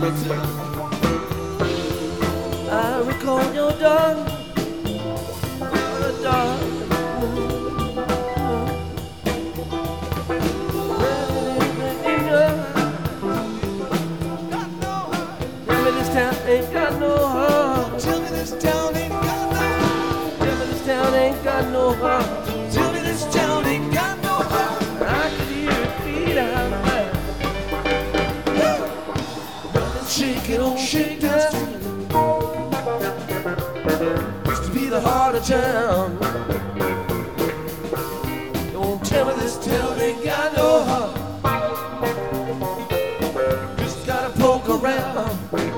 I recall your dark, dark. Tell me this town ain't got no heart. Tell me this town ain't got no heart. Tell me this town ain't got no heart. Tell me this town ain't got no heart. I can hear it beat out loud. Shake it on Shakedown Street. Used to be the heart of town. Don't tell me this town ain't got no heart. Just gotta poke around.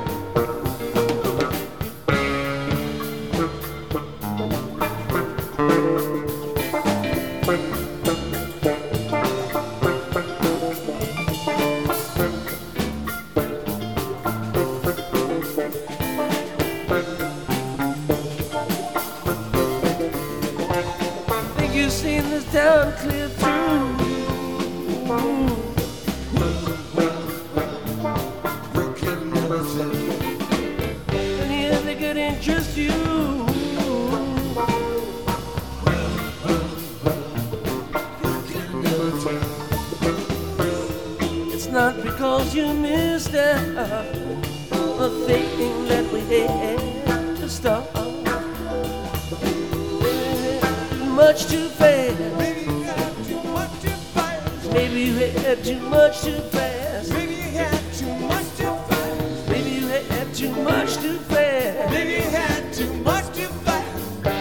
You've seen this town clear through. You can never tell. And here they could interest you. You can never tell. It's not because you missed out a thing that we had to stop. Much too fast. Maybe you had too much too fast. Maybe you had too much too fast. Maybe you had too much too fast. Maybe you had too much too fast. Maybe you had too much too fast.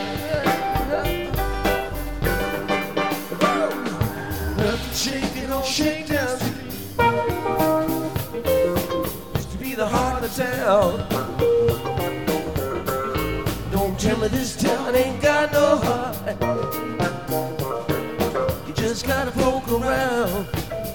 Nothing shaking on Shakedown Street. Used to be the heart of town. Don't tell me this town ain't got no heart. You just gotta poke around.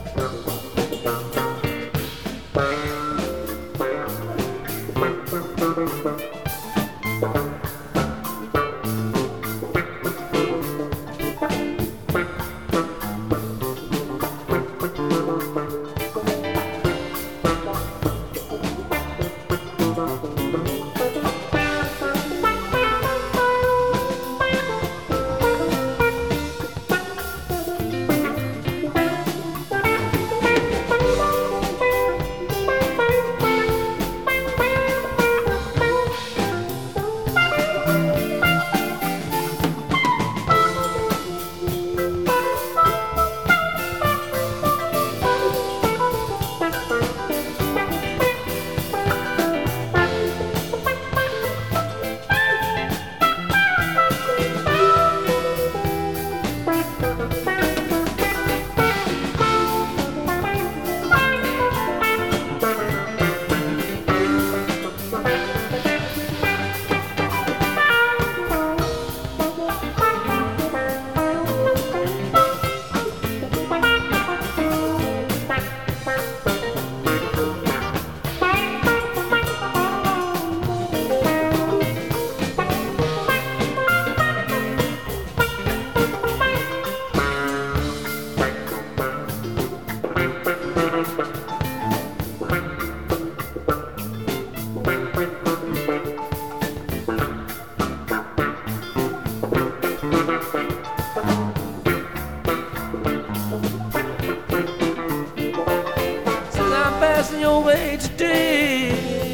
Passing your way today.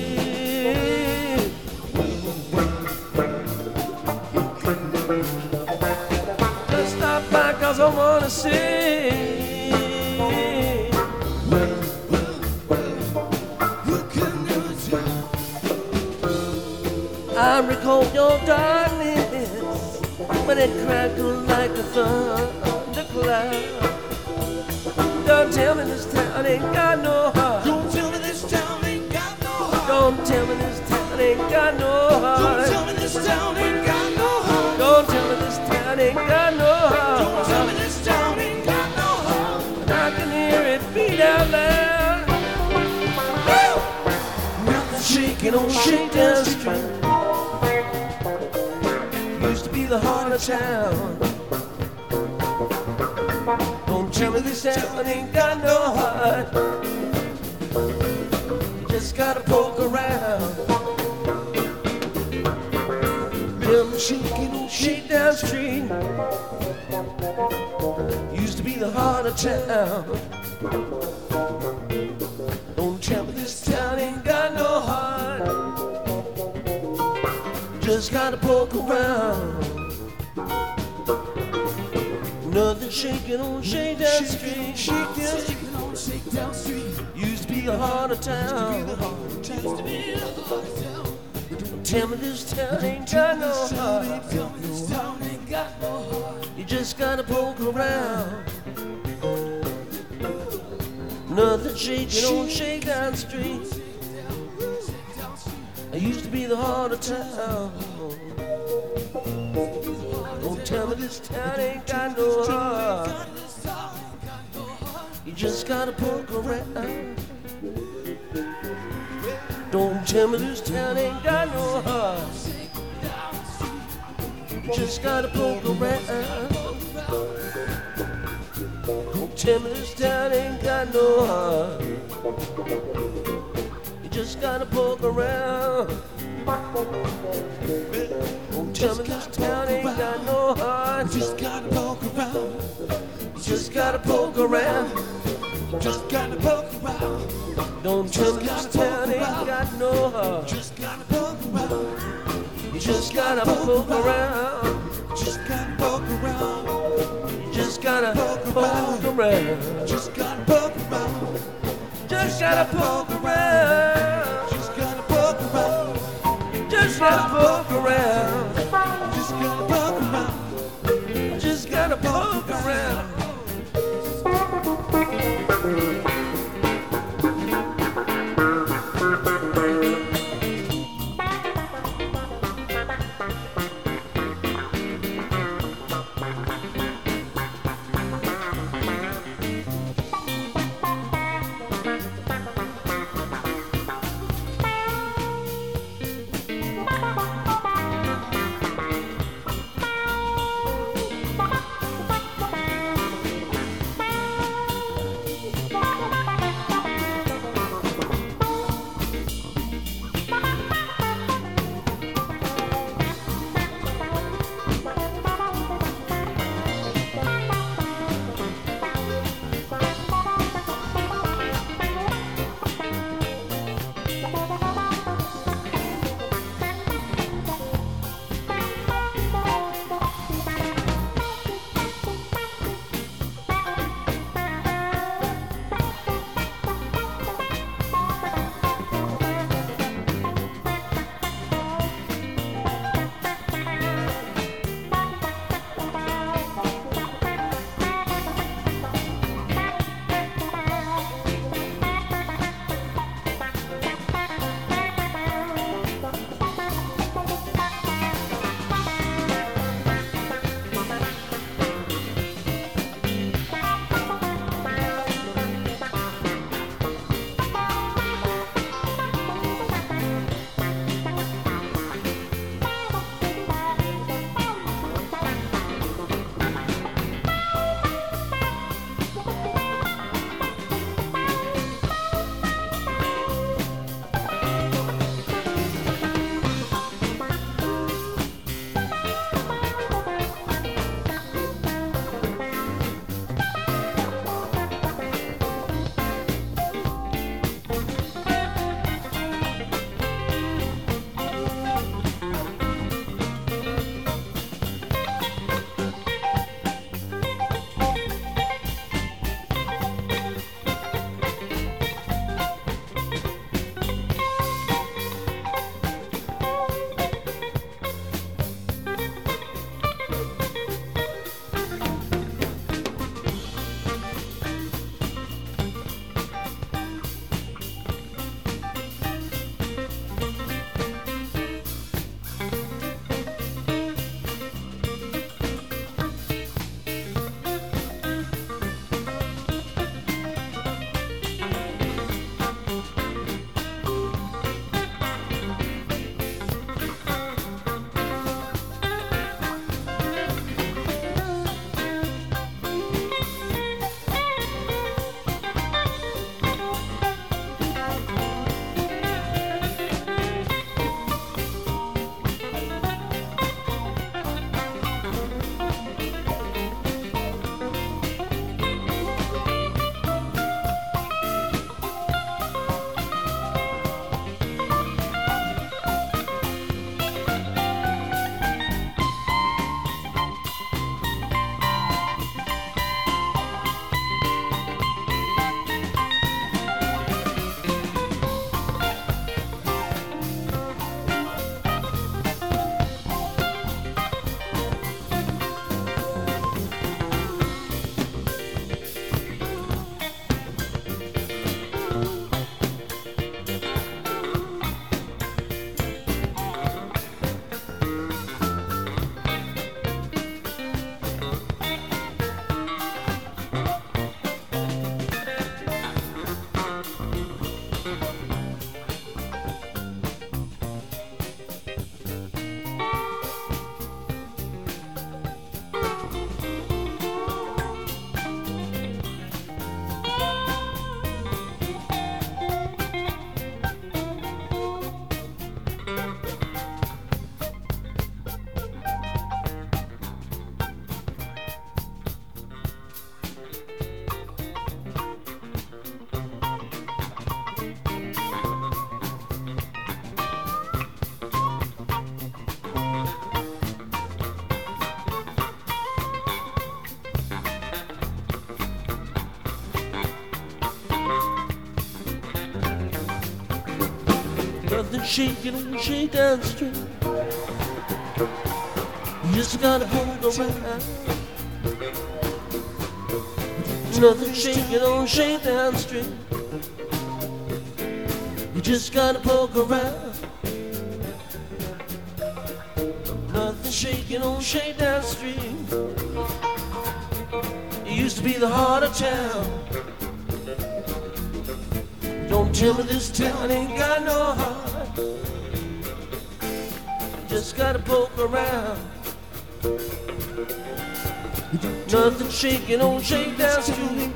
Just stop by 'cause I wanna see. I recall your darkness when it crackled like a thundercloud. Don't tell me this town ain't got no heart. Don't tell me this town ain't got no heart. Don't tell me this town ain't got no heart. Don't tell me this town ain't got no heart. Don't tell me this town ain't got no heart. Don't tell me this town ain't got no heart. And I can hear it beat out loud. Nothing shaking on Shakedown Street. Used to be the heart of town. Don't tell me this town ain't got no heart. You just gotta poke around. Them shaking shakedown street used to be the heart of town. Don't tell me this town ain't got no heart. Just gotta poke around. Nothing shaking on Shakedown Street. Shakedown Street used to be the heart of town. Tell me this town ain't got no heart. You just gotta poke around. Nothing shaking on Shakedown Street. I used to be the heart of town. Don't tell me this town ain't got no heart. You just gotta poke around. Don't tell me this town ain't got no heart. You just gotta poke around. Don't tell me this town ain't got no heart. You just gotta poke around. Don't tell me this town ain't got no heart. Just gotta poke around. Just gotta poke around. Just gotta poke around. Don't tell me this town ain't got no heart. Just gotta poke around. You just gotta poke around. Just gotta poke around. You just gotta poke around. Just gotta poke around. Just gotta poke around. Just gotta poke around. Just gotta poke around. Just gotta poke around. Just gotta poke around. Nothing shaking on Shakedown Street. You just gotta poke around. Nothing shaking on Shakedown Street. You just gotta poke around. Nothing shaking on Shakedown Street. It used to be the heart of town. Don't tell me this town ain't got no heart. You just gotta poke around. Nothing shaking on Shakedown Street.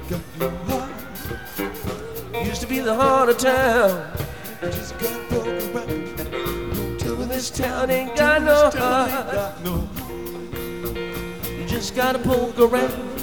Used to be the heart of town. Just gotta poke around. Tell me this town ain't got no heart. You just gotta poke around.